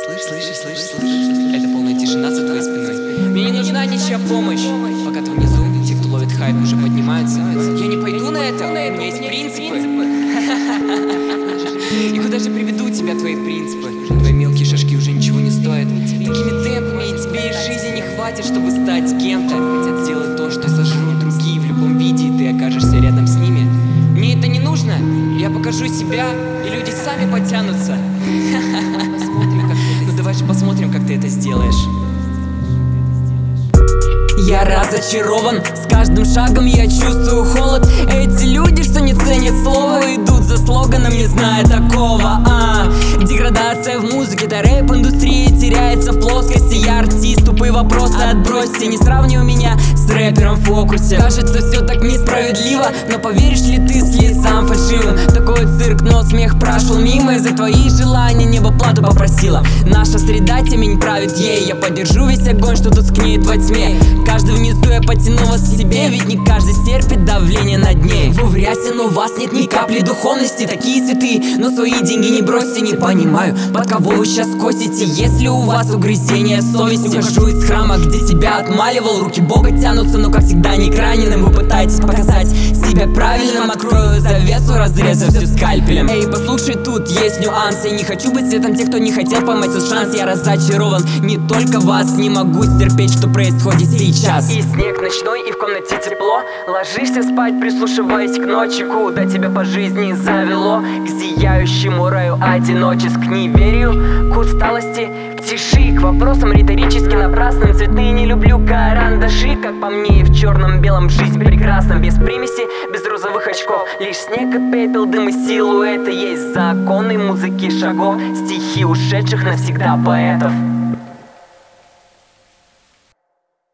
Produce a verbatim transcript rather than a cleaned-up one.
Слышь, слышишь, слышишь, слышишь? Это полная тишина за твоей спиной. Мне не нужна ничья помощь. Пока ты внизу, те, кто ловит хайп, уже поднимаются. Я не пойду на это, у меня есть принципы. И куда же приведут тебя твои принципы? Твои мелкие шажки уже ничего не стоят. Такими темпами и тебе и жизни не хватит, чтобы стать кем-то. Сделай то, что сожрут другие в любом виде, и ты окажешься рядом с ними. Мне это не нужно, я покажу себя, и люди сами потянутся. Ну давай же посмотрим, как ты это сделаешь. Я разочарован, с каждым шагом я чувствую холод. Эти люди, что не ценят слово, идут за слоганом, не зная такого. а Деградация в музыке, да рэп-индустрия теряется в плоскости. Я артист, тупые вопросы отбросьте. Не сравнивай меня с рэпером в фокусе. Кажется, все так несправедливо, но поверишь ли ты слезам фальшивым? Такой цирк, но смех прошел мимо. За твои желания небо плату попросила. Наша среда темень правит ей. Я поддержу весь огонь, что тускнеет во тьме. Каждый внизу я потяну вас к себе, ведь не каждый стерпит давление над ней. Вы в рясе, но у вас нет ни капли духовности. Такие святые, но свои деньги не бросьте. Не понимаю, под кого вы сейчас косите. Если у вас угрызение совести, ухожу из храма, где тебя отмаливал. Руки Бога тянутся, но как всегда не к раненым. Вы пытаетесь показать себя правильным. Открою завесу, разрезав все скальпелем. Эй, послушай, тут есть нюансы. Я не хочу быть светом тех, кто не хотел поймать этот шанс. Я разочарован, не только вас. Не могу стерпеть, что происходит сейчас. И снег ночной, и в комнате тепло. Ложишься спать, прислушиваясь к ночи. Куда тебя по жизни завело? К зияющему раю одиночеств, к неверию, к усталости, к тиши, к вопросам риторически напрасным. Цветные не люблю карандаши, как по мне, и в черном-белом жизнь прекрасна. Без примеси, без розовых очков, лишь снег и пепел, дым и силуэты. Есть законы музыки шагов, стихи ушедших навсегда поэтов.